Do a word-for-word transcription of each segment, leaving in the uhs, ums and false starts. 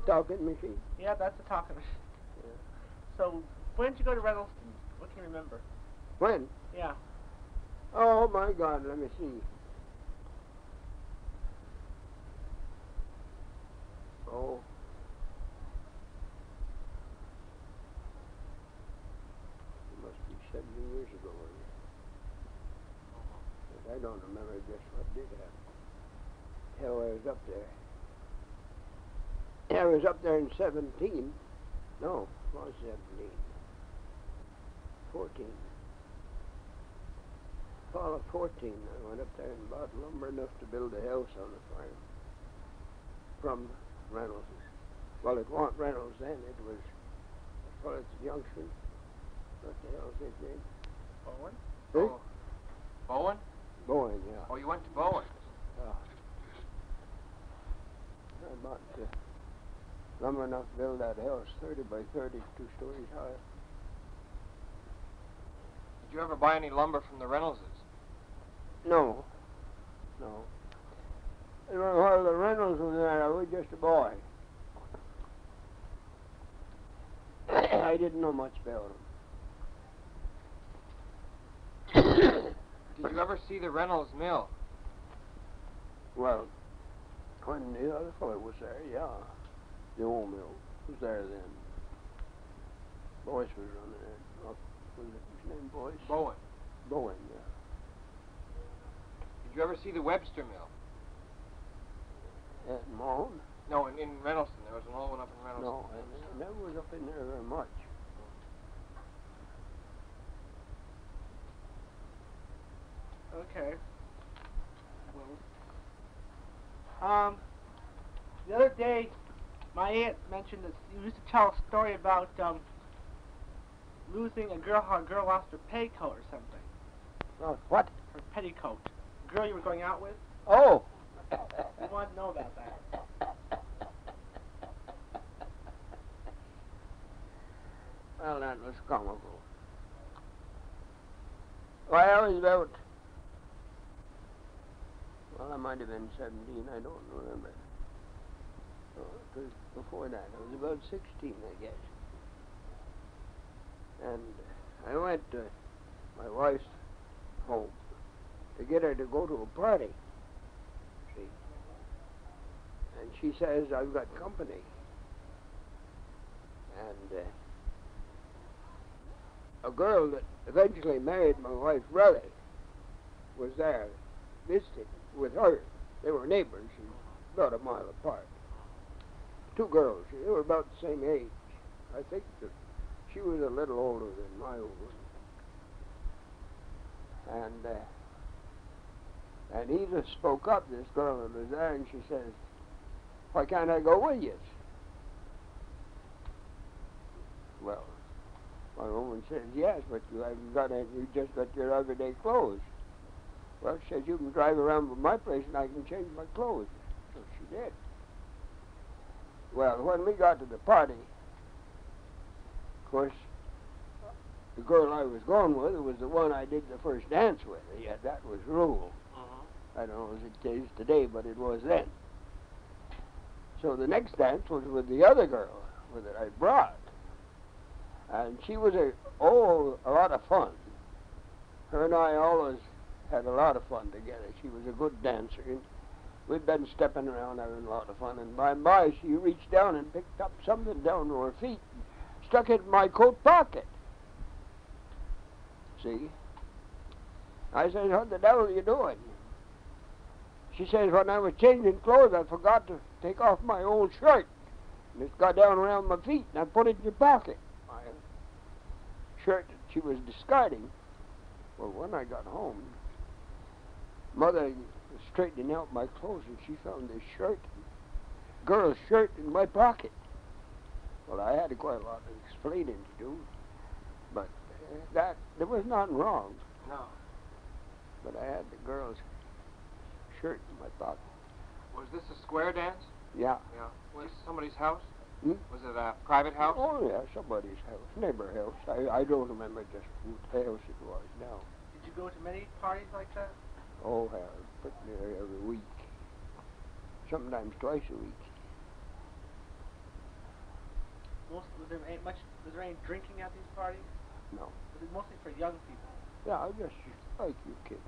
talking machine? Yeah, that's the talking machine. Yeah. So, when did you go to Reynoldston? What can you remember? When? Yeah. Oh, my God, let me see. Oh. It must be seventy years ago. But I don't remember just what did happen. Hell, I was up there. I was up there in seventeen. No, it was seventeen. fourteen. Fall of fourteen, I went up there and bought lumber enough to build a house on the farm. From Reynolds. Well, it wasn't Reynolds then. It was, well, it's Junction. What the hell's his name? Bowen? Huh? Oh. Bowen? Bowen, yeah. Oh, you went to Bowen? Yeah. I bought uh, lumber enough to build that house, thirty by thirty, two stories high. Did you ever buy any lumber from the Reynoldses? No. No. And while the Reynolds was there, I was just a boy. I didn't know much about them. Did you ever see the Reynolds mill? Well, when the other fellow was there, yeah. The old mill was there then. Boyce was running it. Oh, was it his name, Boyce? Bowen. Bowen, yeah. Did you ever see the Webster mill? At Moan? No, in, in Reynoldston. There was an old one up in Reynoldston. No, I never was up in there very much. Okay. Well, um, the other day, my aunt mentioned that you used to tell a story about um, losing a girl, how a girl lost her petticoat or something. Oh, what? Her petticoat. A girl you were going out with? Oh! We want to know about that. Well, that was comical. Well, I was about, well, I might have been seventeen, I don't remember. Oh, it was before that. I was about sixteen, I guess. And I went to my wife's home to get her to go to a party, see. And she says, I've got company. And uh, a girl that eventually married my wife's brother was there visiting with her. They were neighbors, about a mile apart. Two girls. They were about the same age. I think that she was a little older than my old one. And uh, and Edith spoke up, this girl that was there, and she says, why can't I go with you? Well, my woman says, yes, but you haven't got any, you just got your everyday clothes. Well, she says, you can drive around with my place and I can change my clothes. So she did. Well, when we got to the party, of course, the girl I was going with was the one I did the first dance with. Yeah, that was rule. Uh-huh. I don't know as it is today, but it was then. So the next dance was with the other girl that I brought. And she was a, oh, a lot of fun. Her and I always had a lot of fun together. She was a good dancer. And we'd been stepping around having a lot of fun. And by and by, she reached down and picked up something down to her feet and stuck it in my coat pocket. See? I said, what the devil are you doing? She says, when I was changing clothes, I forgot to take off my old shirt. And it got down around my feet, and I put it in your pocket. My shirt that she was discarding. Well, when I got home, Mother was straightening out my clothes, and she found this shirt, girl's shirt, in my pocket. Well, I had quite a lot of explaining to do, but uh, that, there was nothing wrong. No. But I had the girl's shirt in my pocket. Was this a square dance? Yeah. Yeah. Was it somebody's house? Hmm? Was it a private house? Oh, yeah, somebody's house, neighbor house. I, I don't remember just whose house it was now. Did you go to many parties like that? Oh, hell, pretty near every week. Sometimes twice a week. most was there any, much was there any drinking at these parties? No. Was it mostly for young people? Yeah, just like you kids.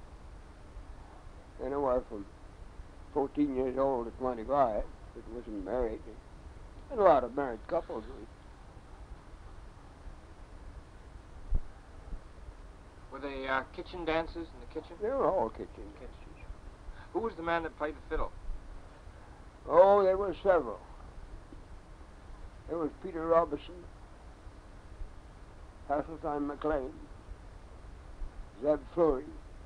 Anywhere from fourteen years old to twenty-five. It wasn't married. And a lot of married couples. Were they uh, kitchen dances in the kitchen? They were all kitchen dances. Who was the man that played the fiddle? Oh, there were several. There was Peter Robinson, Hasseltine McLean, Zeb Flurry,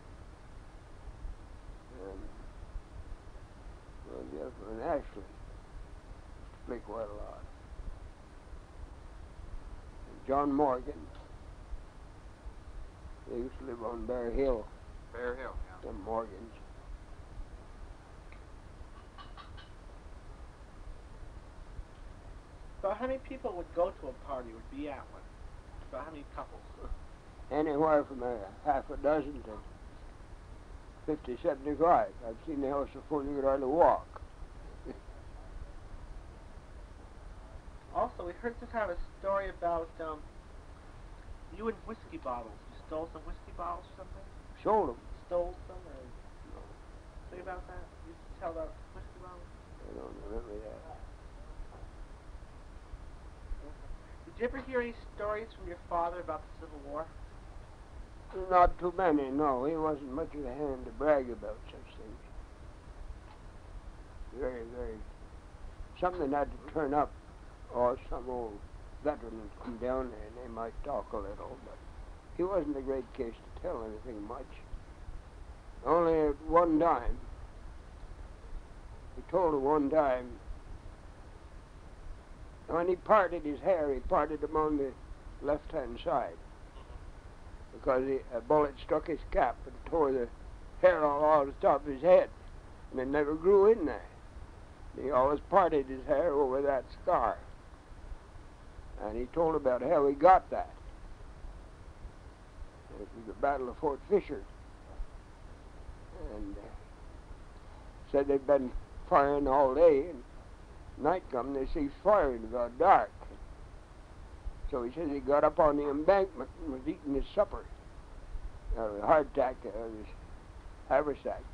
and well, the other one, Ashley, used to play quite a lot. And John Morgan. They used to live on Bear Hill. Bear Hill, yeah. Them Morgans. About how many people would go to a party, would be at one? About how many couples? Anywhere from a half a dozen to fifty, seventy-five. I've seen the house before you could hardly walk. Also, we heard some kind of a story about um, you and whiskey bottles. You stole some whiskey bottles or something? Sold them. Stole some or No, something about that? You tell about whiskey bottles? I don't remember that. Did you ever hear any stories from your father about the Civil War? Not too many, no. He wasn't much of a hand to brag about such things. Very, very... Something had to turn up, or some old veteran would come down there and they might talk a little, but he wasn't a great case to tell anything much. Only at one time, he told her one time, when he parted his hair, he parted them on the left-hand side. Because he, a bullet struck his cap and tore the hair all out of the top of his head. And it never grew in there. He always parted his hair over that scar. And he told about how he got that. It was the Battle of Fort Fisher. And uh, said they'd been firing all day, and night come, they ceased firing about dark. So he says he got up on the embankment and was eating his supper. Uh, hardtack, uh, his haversack.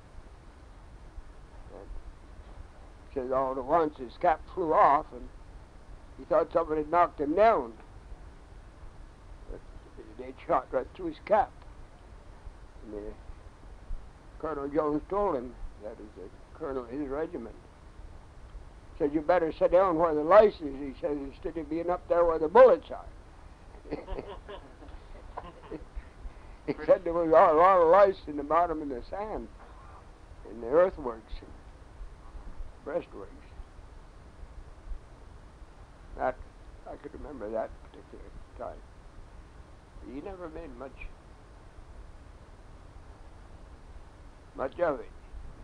And says all at once his cap flew off, and he thought somebody had knocked him down. But they'd shot right through his cap. And uh, Colonel Jones told him, that is the colonel of his regiment, said, you better sit down where the lice is, he says, instead of being up there where the bullets are. He said there was a lot of lice in the bottom of the sand, in the earthworks, and breastworks. That, I could remember that particular time. He never made much, much of it.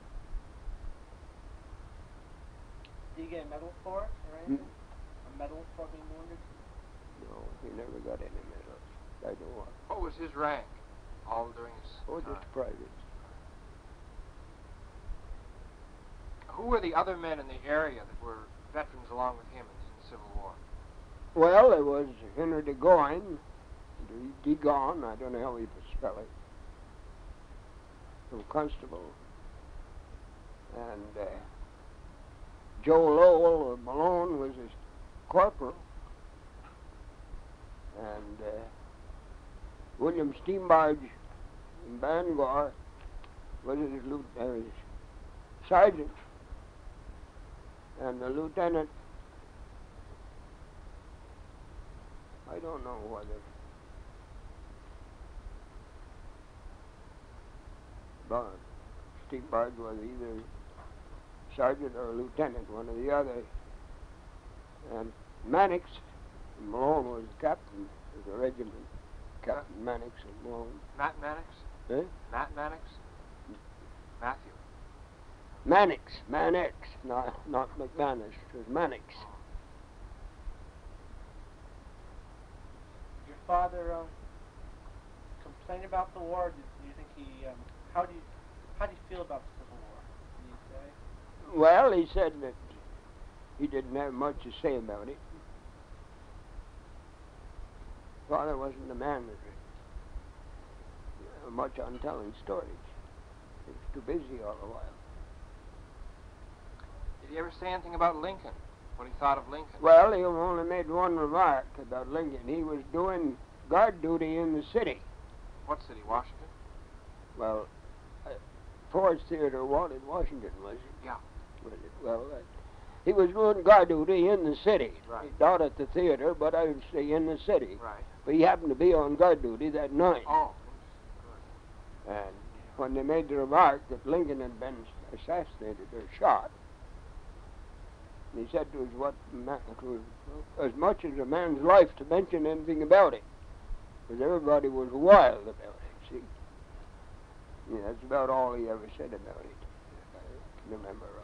Did you get a medal for it or anything? Hmm? A medal for being wounded? No, he never got any medals. I know of. What was his rank? All during his Oh, time? just private. Who were the other men in the area that were veterans along with him in the Civil War? Well, there was Henry de Goyne, de Gaugne, I don't know how you spell it, from Constable, and uh, Joe Lowell of Malone was his corporal, and uh, William Steambarge in Bangor was his, lieu- uh, his sergeant, and the lieutenant, I don't know whether but Steambarge was either sergeant or lieutenant, one or the other. And Mannix, Malone was captain of the regiment. Captain Mannix and Malone. Matt Mannix? Eh? Matt Mannix? Matthew. Mannix, Mannix, not, not McManus, it was Mannix. Did your father um, complain about the war? Did, do you think he, um, how do you, how do you feel about the Civil War? Can you say? Well, he said that he didn't have much to say about it. father wasn't a man that was much on telling stories. He was too busy all the while. Did he ever say anything about Lincoln? What he thought of Lincoln? Well, he only made one remark about Lincoln. He was doing guard duty in the city. What city? Washington? Well, uh, Ford's Theater wanted Washington, was it? Yeah. Was it? Well, uh, he was doing guard duty in the city. Right. Not at the theater, but I would say in the city. Right. But he happened to be on guard duty that night. Oh. And when they made the remark that Lincoln had been assassinated or shot, he said it was what ma- it was as much as a man's life to mention anything about it, because everybody was wild about it. See, yeah, that's about all he ever said about it. I can remember of.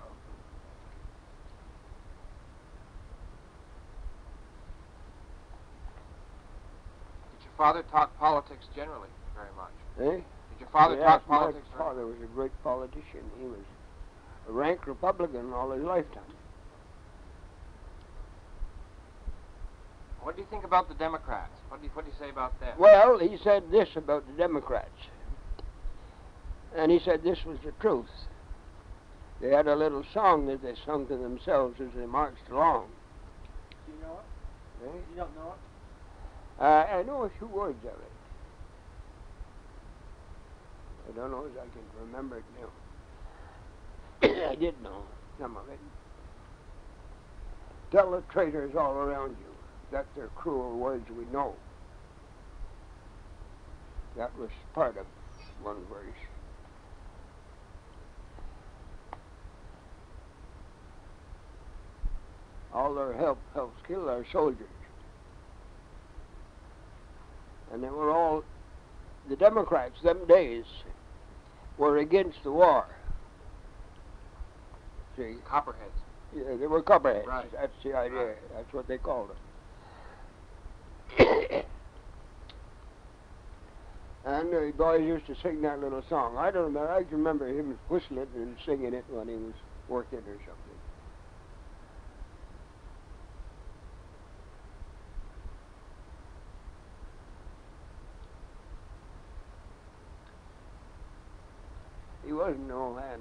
Did your father talk politics generally very much? Eh? Did your father yes, talk my politics? very- father was a great politician. He was a rank Republican all his lifetime. What do you think about the Democrats? What do you, what do you say about them? Well, he said this about the Democrats. And he said this was the truth. They had a little song that they sung to themselves as they marched along. Do you know it? Eh? You don't know it? Uh, I know a few words of it. I don't know as I can remember it now. I did know some of it. Tell the traitors all around you that their cruel words we know. That was part of one verse. All their help helps kill our soldiers. And they were all, the Democrats them days were against the war. See? Copperheads. Yeah, they were copperheads. Right. That's the idea. Right. That's what they called them. And the boys used to sing that little song. I don't remember. I can remember him whistling and singing it when he was working or something. He wasn't no man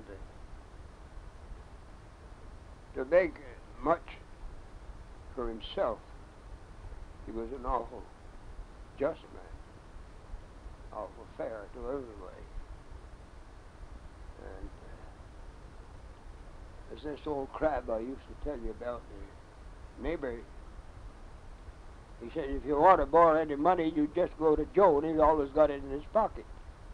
to, to make much for himself. He was an awful just man, awful fair to everybody. And uh, as this old crab I used to tell you about, the neighbor, he said, if you want to borrow any money, you just go to Joe, and he's always got it in his pocket.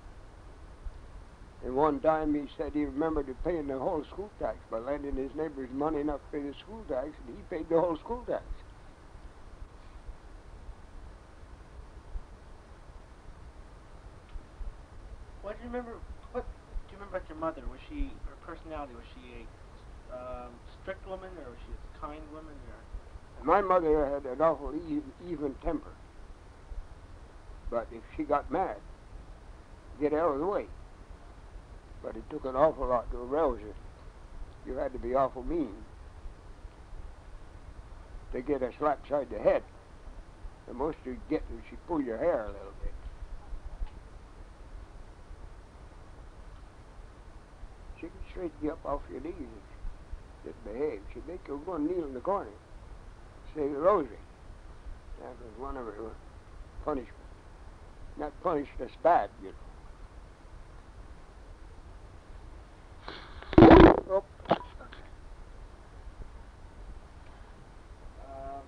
And one time he said he remembered paying the whole school tax by lending his neighbors money enough to pay the school tax, and he paid the whole school tax. What do you remember? What do you remember about your mother? Was she, her personality? Was she a um, strict woman, or was she a kind woman? Or My mother had an awful e- even temper, but if she got mad, get out of the way. But it took an awful lot to arouse her. You had to be awful mean to get a slap side the head. The most you'd get is she'd pull your hair a little bit. She could straighten you up off your knees if you didn't behave. She'd make you go and kneel in the corner, say the rosary. That was one of her punishments. Not punished us bad, you know. Oh. Um,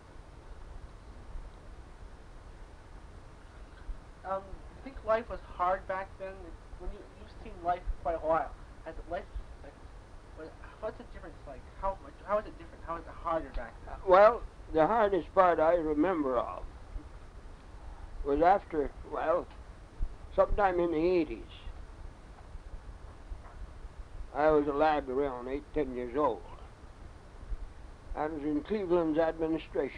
um, I think life was hard back then. When you you've seen life for quite a while, has it life like what, what's the difference like? How much? How is it different? How is it harder back then? Well, the hardest part I remember of was after, well, sometime in the eighties. I was a lad around eight, ten years old. I was in Cleveland's administration.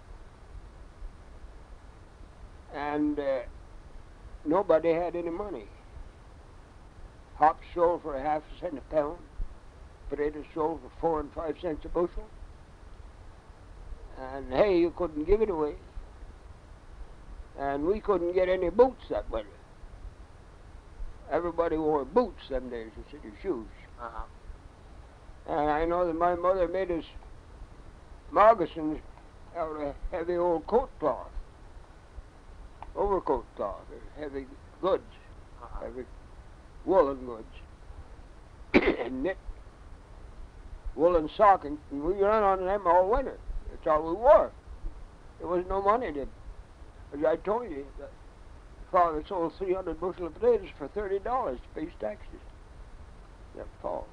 And uh, nobody had any money. Hops sold for a half a cent a pound. Potatoes sold for four and five cents a bushel. And hay, you couldn't give it away. And we couldn't get any boots that winter. Everybody wore boots them days instead of shoes. Uh-huh. And I know that my mother made us moccasins out of heavy old coat cloth, overcoat cloth, or heavy goods, Uh-huh. heavy woolen goods, and knit woolen stockings, and we ran on them all winter. That's all we wore. There was no money to, as I told you, that father sold three hundred bushel of potatoes for thirty dollars to pay his taxes that fall.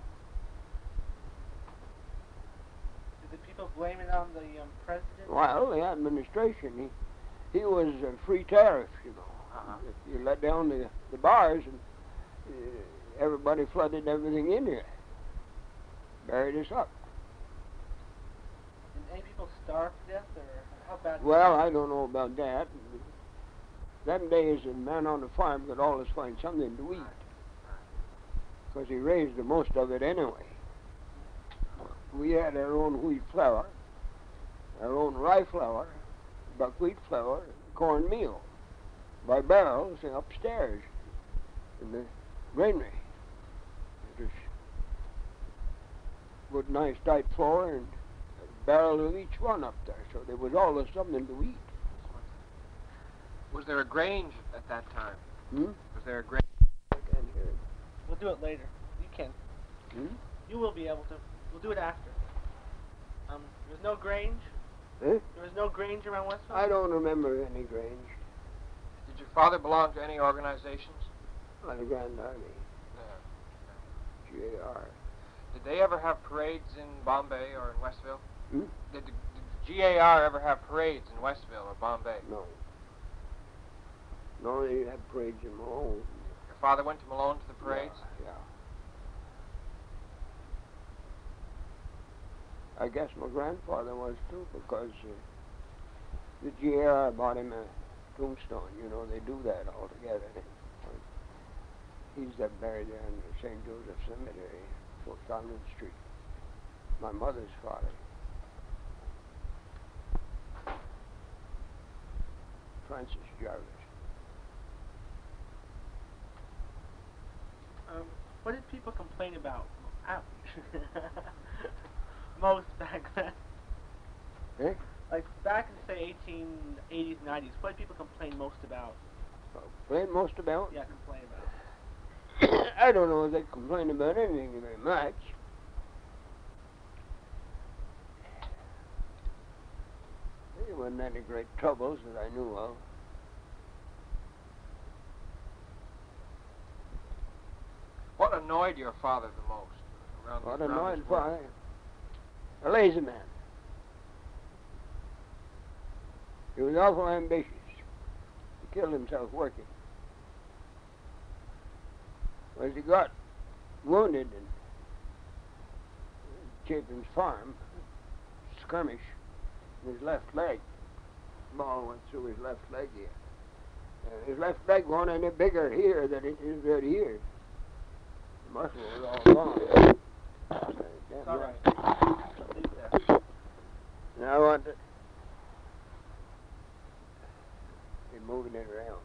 Did the people blame it on the um, president? Well, the administration, he, he was a free tariff, you know. Uh-huh. If you let down the, the bars, and uh, everybody flooded everything in here, buried us up. Did any people starve to death, or how bad? Well, I don't know about that. Them days, a man on the farm could always find something to eat, because he raised the most of it anyway. We had our own wheat flour, our own rye flour, buckwheat flour, cornmeal, by barrels upstairs in the granary. It was good, nice, tight floor, and a barrel of each one up there, so there was always something to eat. Was there a grange at that time? Hmm? Was there a grange? I can't hear it. We'll do it later. You can. Hmm? You will be able to. We'll do it after. Um, there's no Grange. Eh? There was no Grange around Westville. I don't remember any Grange. Did your father belong to any organizations? Well, the Grand Army, No. G A R. Did they ever have parades in Bombay or in Westville? Hmm? Did the, did the G A R ever have parades in Westville or Bombay? No. No, they had parades in Malone. Your father went to Malone to the parades? Yeah. yeah. I guess my grandfather was too, because uh, the G A R bought him a tombstone. You know, they do that all together. He's up buried there in the Saint Joseph Cemetery, Fort Conlon Street. My mother's father. Francis Jarvis. Um, what did people complain about? Ouch. Most back then. Eh? Like back in say eighteen eighties, nineties. What did people complain most about? Complain most about? Yeah, complain about. I don't know if they complain about anything very much. There wasn't any great troubles that I knew of. What annoyed your father the most? Around, What around annoyed his work? father? A lazy man. He was awful ambitious. He killed himself working. Well, he got wounded in Chapin's farm, skirmish, in his left leg. Ball went through his left leg here. And his left leg wasn't any bigger here than it is right here. The muscle was all gone. It's all right. Leave that. Now I want to be moving it around.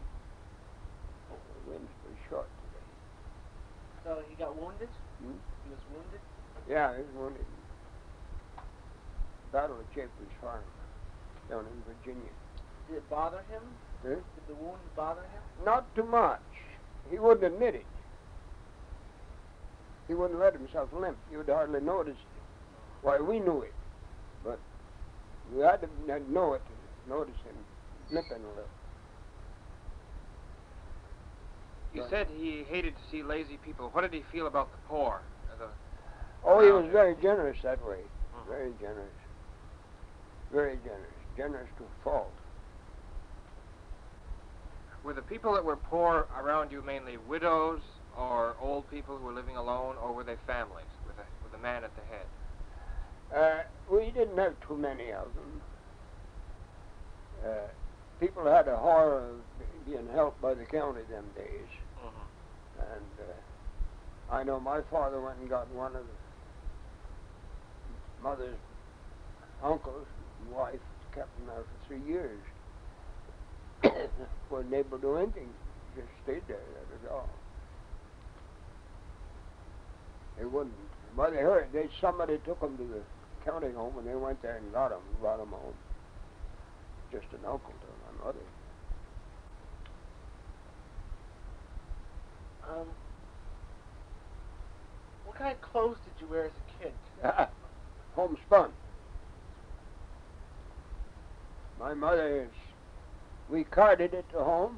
The wind's pretty short today. So he got wounded? Hmm? He was wounded? Yeah, he was wounded. Battle of Chapin's Farm down in Virginia. Did it bother him? Huh? Did the wound bother him? Not too much. He wouldn't admit it. He wouldn't let himself limp. You'd hardly notice it. Why, we knew it. But we had to know it to notice him limping a little. You said he hated to see lazy people. What did he feel about the poor? As a, Oh, he around was him? very generous that way. Mhm. Very generous. Very generous. Generous to a fault. Were the people that were poor around you mainly widows or old people who were living alone, or were they families with a, with a man at the head? Uh, we didn't have too many of them. Uh, people had a horror of being helped by the county them days. Mm-hmm. And uh, I know my father went and got one of the mother's uncles and wife, kept him there for three years. Wasn't able to do anything. Just stayed there, that was all. They wouldn't. Well, they heard, they, somebody took them to the county home, and they went there and got them, brought them home. Just an uncle to my mother. Um, what kind of clothes did you wear as a kid? Homespun. My mother is, we carded it to home.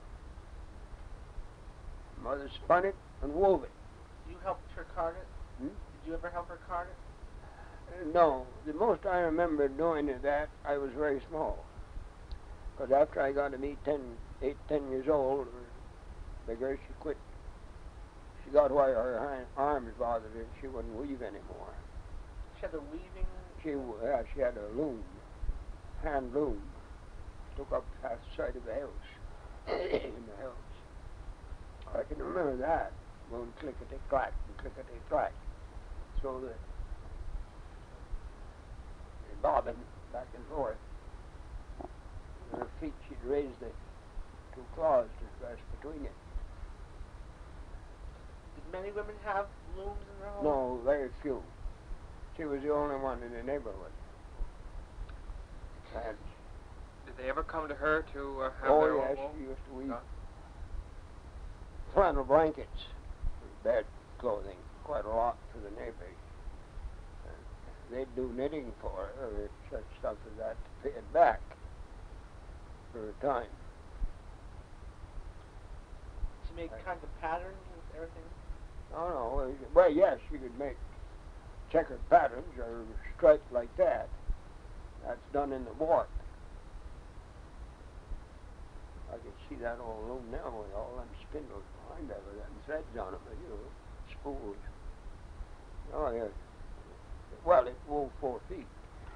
Mother spun it and wove it. You helped her card it? Hmm? Did you ever help her card it? Uh, no, the most I remember doing of that, I was very small. Because after I got to be ten, eight, ten years old, or bigger, she quit. She got why her hind arms bothered her. She wouldn't weave anymore. She had a weaving. She, yeah, she had a loom, hand loom, took up half the side of the house, in the house. I can remember that, going clickety-clack and clickety-clack. So the, the bobbing back and forth. And her feet, she'd raise the two claws to rest between it. Did many women have looms in their home? No, very few. She was the only one in the neighborhood. And Did they ever come to her to uh, have oh their yes, own wool? she used to weave No? flannel blankets, for bed clothing, quite a lot for the neighbors. And they'd do knitting for her, or such stuff as that, to pay it back for a time. She made I- kinds of patterns and everything? Oh no, well yes, she could make checkered patterns or striped like that. That's done in the warp. I can see that old loom now with all them spindles behind there with them threads on them, you know, spools. Oh yeah. Well, it wove four feet.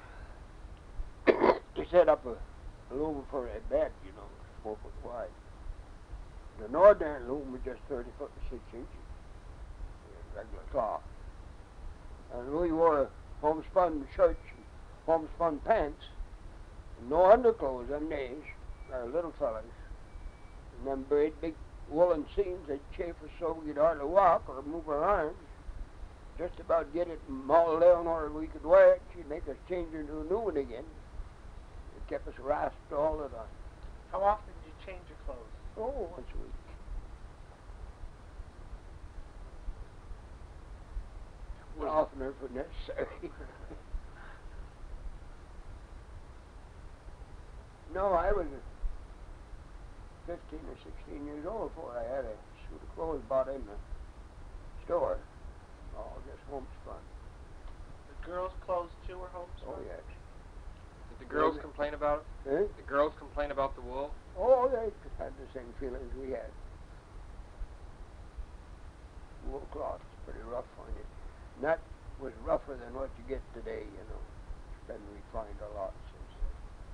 To set up a loom for a bed, you know, four foot wide. The northern loom was just thirty foot and six inches. Regular cloth. And we wore homespun shirts and homespun pants. And no underclothes them days. Our little fellas. And them great big woolen seams, they'd chafe us so we'd hardly walk or move our arms. Just about get it mauled down or we could wear it. She'd make us change into a new one again. It kept us rasped all the time. How often did you change your clothes? Oh, once a week. Oftener if necessary. No, I was fifteen or sixteen years old before I had a suit of clothes bought in the store. All just homespun. The girls' clothes too were homespun? Oh, yes. Did the girls Yeah. complain about it? Eh? The girls complain about the wool? Oh, they had the same feelings we had. Wool cloth is pretty rough on it. And that was rougher than what you get today, you know. It's been refined a lot since then.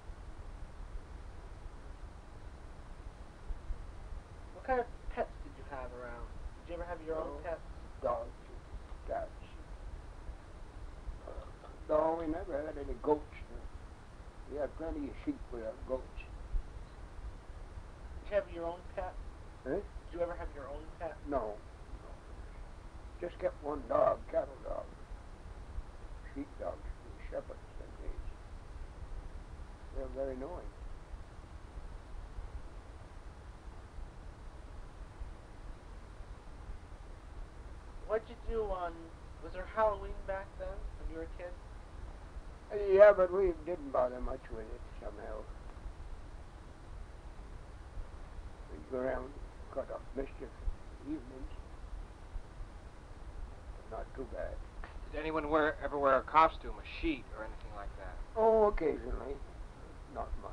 What kind of pets did you have around? Did you ever have your own Oh. pets? Dogs, cats. Uh, no, we never had any goats. We had plenty of sheep without goats. Did you have your own pet? Eh? Did you ever have your own pet? No. no. Just kept one dog, cattle dog. Sheep dogs, shepherds them days. They're very annoying. What'd you do on, was there Halloween back then when you were a kid? Uh, Yeah, but we didn't bother much with it somehow. We'd go around, cut up mischief evenings. Not too bad. Did anyone wear ever wear a costume, a sheet, or anything like that? Oh, occasionally. Not much.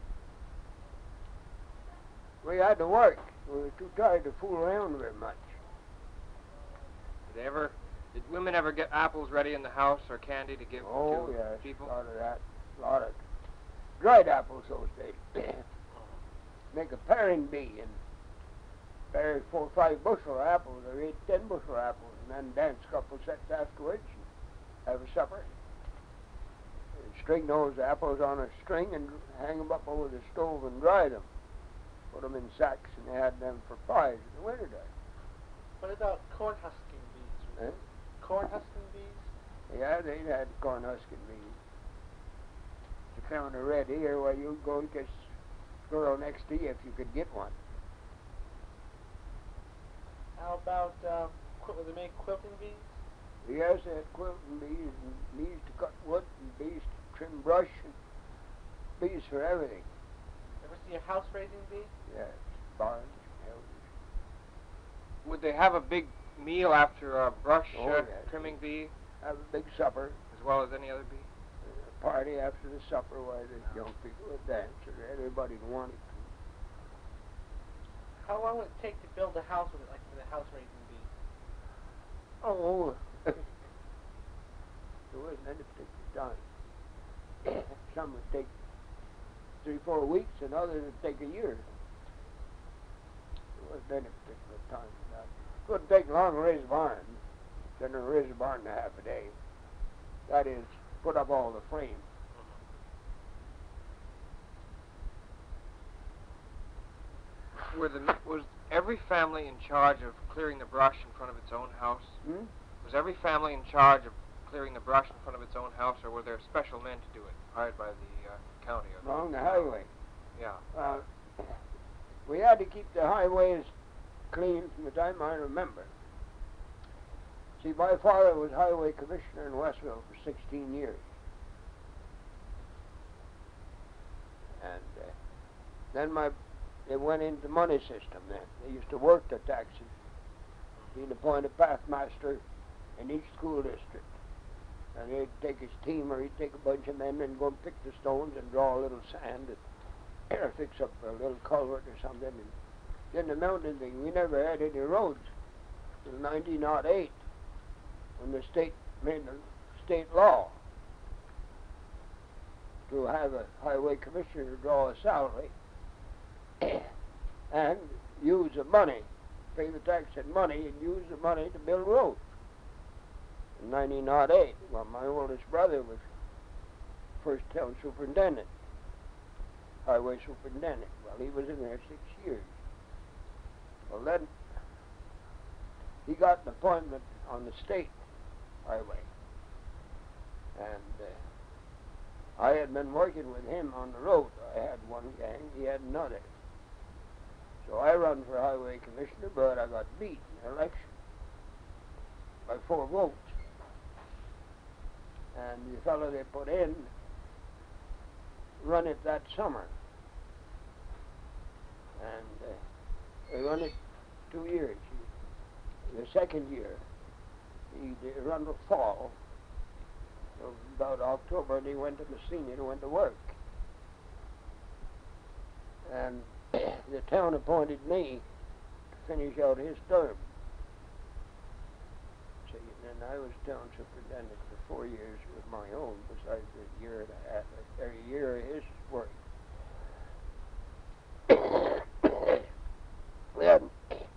We had to work. We were too tired to fool around very much. Did they ever? Did women ever get apples ready in the house or candy to give Oh, to yes, people? a lot of that. A lot of dried apples those days. Make a paring bee and bury four or five bushel of apples or eight, ten bushel of apples, and then dance a couple sets afterwards and have a supper. And string those apples on a string and hang them up over the stove and dry them. put them in sacks, and they had them for pies in the wintertime. What about corn husking bees? Eh? Corn husking bees? Yeah, they had corn husking bees. If you found a red ear, well, you'd go and get a squirrel next to you if you could get one. How about, uh, qu- they make quilting bees? Yes, they had quilting bees, and bees to cut wood, and bees to trim brush, and bees for everything. Ever see a house raising bee? Yes, barns, houses. Would they have a big meal after a brush Oh, uh, yes. trimming bee, Have a big supper, as well as any other bee? a party after the supper where the young people would dance, and everybody wanted to. How long would it take to build a house with it, like with a house raising bee? Oh, there wasn't any particular time. Some would take three, four weeks, and others would take a year. There wasn't any particular time for that. It wouldn't take long to raise a barn. Then to raise a barn in a half a day. That is, put up all the frame. Were the, was every family in charge of clearing the brush in front of its own house? Hmm? Was every family in charge of clearing the brush in front of its own house, or were there special men to do it, hired by the uh, county? Or Along the highway. Yeah. Uh, we had to keep the highways clean from the time I remember. See, my father was highway commissioner in Westville for sixteen years. And uh, then my, they went into the money system then. They used to work the taxes, being appointed pathmaster in each school district. And he'd take his team, or he'd take a bunch of men and go and pick the stones and draw a little sand and or fix up a little culvert or something. And then the mountain thing, we never had any roads till nineteen oh eight, when the state made a state law to have a highway commissioner draw a salary and use the money, pay the tax and money, and use the money to build roads. In nineteen oh eight, well, my oldest brother was first town superintendent, highway superintendent. Well, he was in there six years. Well, then he got an appointment on the state highway, and uh, I had been working with him on the road. I had one gang, he had another. So I run for highway commissioner, but I got beat in the election by four votes. And the fellow they put in run it that summer. And uh, they run it two years. The second year, he they run the fall. So about October, and he went to Messina and went to work. And the town appointed me to finish out his term. See, and then I was town superintendent for four years with my own, besides a year and a half, every year of his work. Then,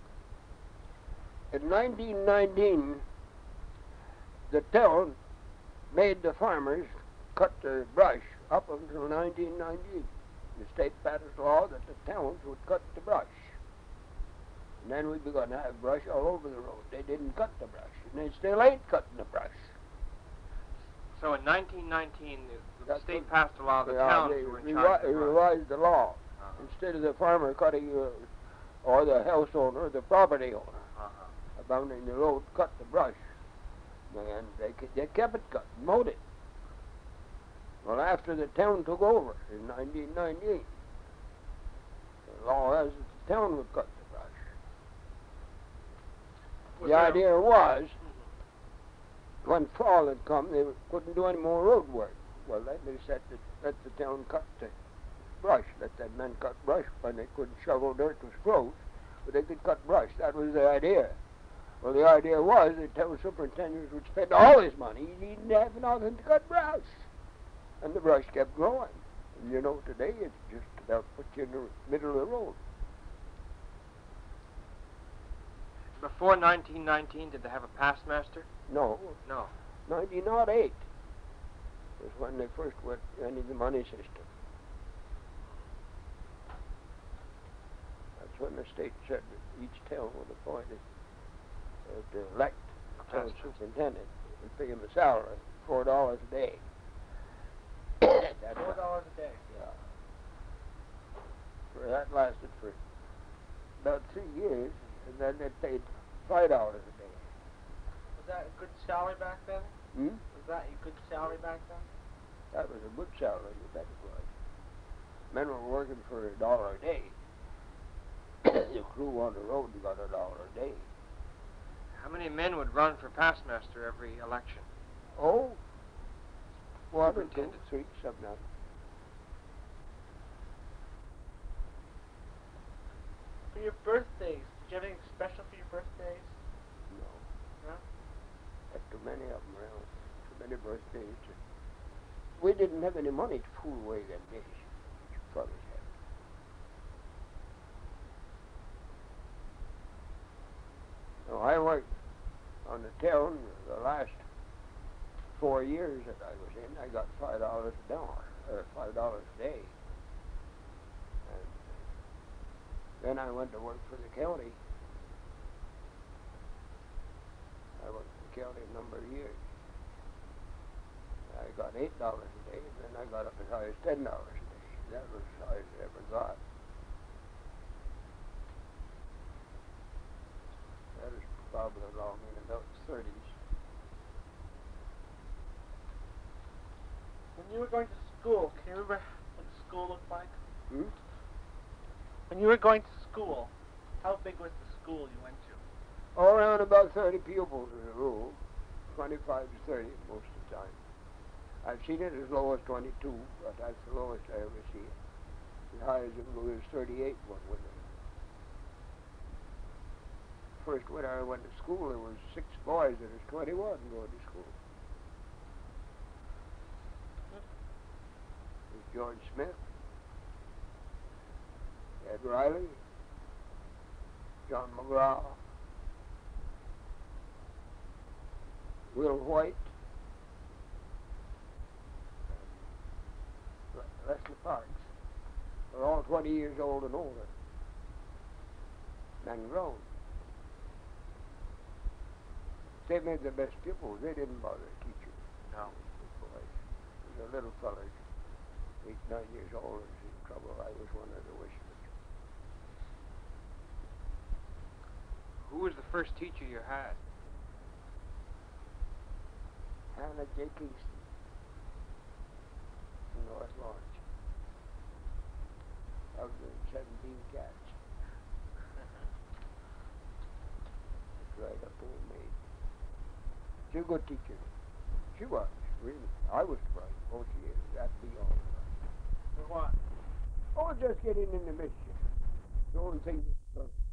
in nineteen nineteen, the town made the farmers cut their brush up until nineteen nineteen. The state passed a law that the towns would cut the brush. And then we begun to have brush all over the road. They didn't cut the brush, and they still ain't cutting the brush. So in nineteen nineteen, the, the That's state what- passed a law, the Yeah, towns they were in revi- charge of the brush. revised the law. Uh-huh. Instead of the farmer cutting, uh, or the house owner, the property owner, Uh-huh. abounding the road, cut the brush. And they, ke- they kept it cut, mowed it. Well, after the town took over in nineteen nineteen, the law is that the town would cut the brush. Was The there- idea was, Mhm. when fall had come, they couldn't do any more road work. Well, then they said that let the town cut the brush, let the men cut brush when they couldn't shovel dirt, it was froze, but they could cut brush. That was the idea. Well, the idea was the town superintendent would spend all his money, he didn't have nothing to cut brush. And the brush kept growing. And you know, today it's just about put you in the middle of the road. Before nineteen nineteen, did they have a pastmaster? No, No. nineteen oh eight was when they first went into the money system. That's when the state said that each town was appointed uh, to elect a town superintendent and pay him a salary, four dollars a day. That's Four dollars a day. Yeah. For that lasted for about three years, and then they paid five dollars a day. Was that a good salary back then? Hmm? Was that a good salary back then? That was a good salary, you bet it was. Men were working for a dollar a day. The crew on the road got a dollar a day. How many men would run for pastmaster every election? Oh, one or two, Superintendent. three, sometimes. For your birthdays, did you have anything special for your birthdays? No, No? had too many of them around. Too many birthdays. We didn't have any money to fool away them days. Your fathers had. No, I worked on the town the last four years that I was in. I got five dollars an hour, or five dollars a day. And then I went to work for the county. I worked for the county a number of years. I got eight dollars a day, and then I got up as high as ten dollars a day. That was as high as I ever got. That was probably along in the thirties. When you were going to school, can you remember what school looked like? Hmm? When you were going to school, how big was the school you went to? All around about thirty pupils as a rule, twenty-five to thirty most of the time. I've seen it as low as twenty-two, but that's the lowest I ever see it. As high as it was thirty-eight one winter. First winter I went to school, there was six boys, there was twenty-one going to school. There's George Smith, Ed Riley, John McGraw, Will White, and Leslie Parks. They're all twenty years old and older. And grown. They made the best pupils. They didn't bother teaching. No. The boys. The little fellas, eight, nine years old, was in trouble. I was one of the wishers. Who was the first teacher you had? Hannah J. Kingston in North Lawrence. Of the seventeen cats. That's right up old maid. She's a good teacher. She was, really. I was bright. Oh, she is. That'd be all right. For what? Oh, just getting in the mischief. The only thing.